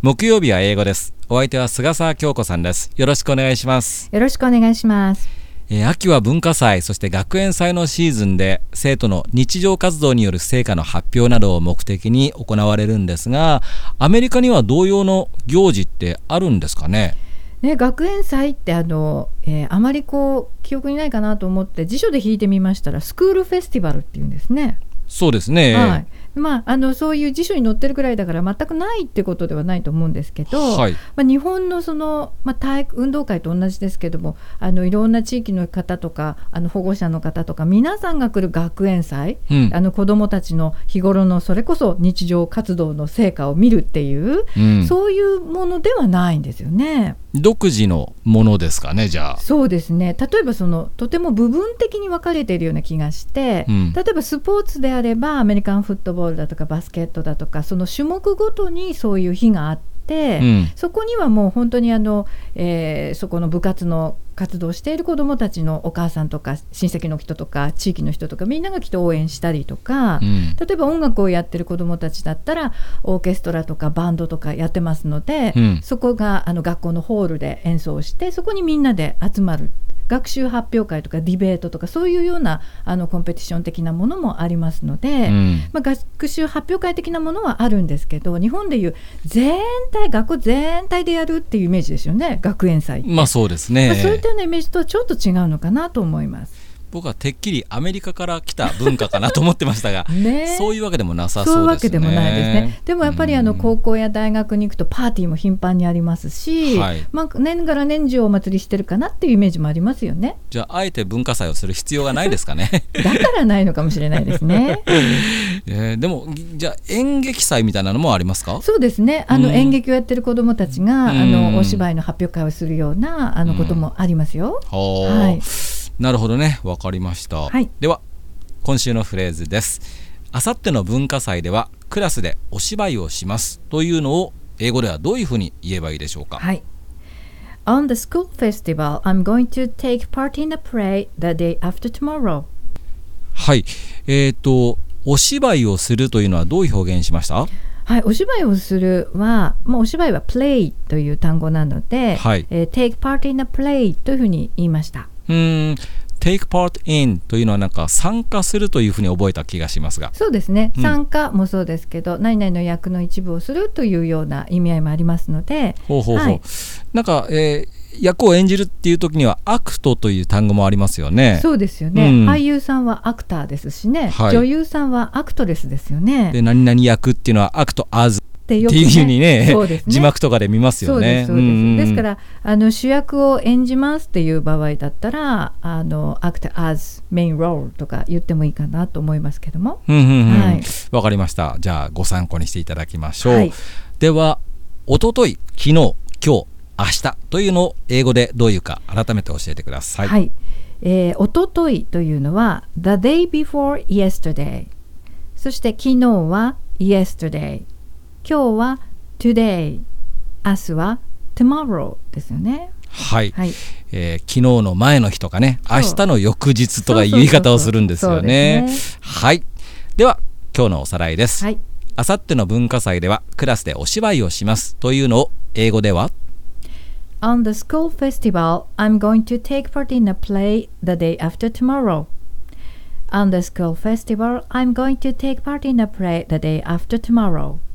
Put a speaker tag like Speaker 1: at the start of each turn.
Speaker 1: 木曜日は英語です。お相手は菅沢京子さんです。よろしくお願いします。
Speaker 2: よろしくお願いします。
Speaker 1: 秋は文化祭、そして学園祭のシーズンで生徒の日常活動による成果の発表などを目的に行われるんですが、アメリカには同様の行事ってあるんですかね。
Speaker 2: 学園祭ってあまり記憶にないかなと思って辞書で引いてみましたら、スクールフェスティバルっていうんですね。
Speaker 1: そうですね、
Speaker 2: はい。そういう辞書に載ってるくらいだから全くないってことではないと思うんですけど、
Speaker 1: はい。
Speaker 2: 日本の体育運動会と同じですけども、いろんな地域の方とか保護者の方とか皆さんが来る学園祭、子どもたちの日頃のそれこそ日常活動の成果を見るっていう、そういうものではないんですよね。
Speaker 1: 独自のものですかね。じゃあ
Speaker 2: そうですね。例えばとても部分的に分かれているような気がして、例えばスポーツであればアメリカンフットボールだとかバスケットだとか、その種目ごとにそういう日があって、そこにはもう本当にそこの部活の活動をしている子どもたちのお母さんとか親戚の人とか地域の人とかみんなが来て応援したりとか、例えば音楽をやってる子どもたちだったらオーケストラとかバンドとかやってますので、そこが学校のホールで演奏して、そこにみんなで集まる。学習発表会とかディベートとかそういうようなコンペティション的なものもありますので、学習発表会的なものはあるんですけど、日本でいう学校全体でやるっていうイメージですよね、学園祭って。
Speaker 1: そうですね、
Speaker 2: そういったようなイメージとはちょっと違うのかなと思います。
Speaker 1: 僕はてっきりアメリカから来た文化かなと思ってましたがそういうわけでもなさそうですね。
Speaker 2: そういうわけでもないですね。でもやっぱり高校や大学に行くとパーティーも頻繁にありますし、年がら年中お祭りしてるかなっていうイメージもありますよね。
Speaker 1: じゃああえて文化祭をする必要がないですかね
Speaker 2: だからないのかもしれないですね
Speaker 1: でもじゃあ演劇祭みたいなのもありますか？
Speaker 2: そうですね。演劇をやってる子どもたちがお芝居の発表会をするようなこともありますよ。はい。
Speaker 1: なるほどね、わかりました、
Speaker 2: はい。
Speaker 1: では今週のフレーズです。あさっての文化祭ではクラスでお芝居をしますというのを英語ではどういうふうに言えばいいでしょうか？
Speaker 2: はい。On the school festival, I'm going to take part in a play the day after tomorrow.
Speaker 1: はい。お芝居をするというのはどういう表現しました？
Speaker 2: はい、お芝居をするは、お芝居は play という単語なので、
Speaker 1: はい。
Speaker 2: take part in a play というふうに言いました。
Speaker 1: take part in というのはなんか参加するというふうに覚えた気がしますが。
Speaker 2: そうですね。参加もそうですけど、何々の役の一部をするというような意味合いもありますので。はい、
Speaker 1: なんか、役を演じるっていう時にはアクトという単語もありますよね。
Speaker 2: そうですよね。俳優さんはアクターですしね、女優さんはアクトレスですよね。
Speaker 1: で何々役っていうのはアクトアズっていうふうにね、字幕とかで見ますよね。
Speaker 2: そうです。ですから主役を演じますっていう場合だったらact as main role とか言ってもいいかなと思いますけども。
Speaker 1: わかりました。じゃあご参考にしていただきましょう。
Speaker 2: はい、
Speaker 1: ではおととい、昨日、今日、明日というのを英語でどういうか改めて教えてください。
Speaker 2: はい。おとといというのは the day before yesterday、 そして昨日は yesterday、今日は today、 明日は tomorrow ですよね。
Speaker 1: はい、昨日の前の日とかね、明日の翌日とかいう言い方をするんですよね。はい。では今日のおさらいです。あさっての文化祭ではクラスでお芝居をしますというのを英語では
Speaker 2: On the school festival, I'm going to take part in a play the day after tomorrow.On the school festival, I'm going to take part in a play the day after tomorrow.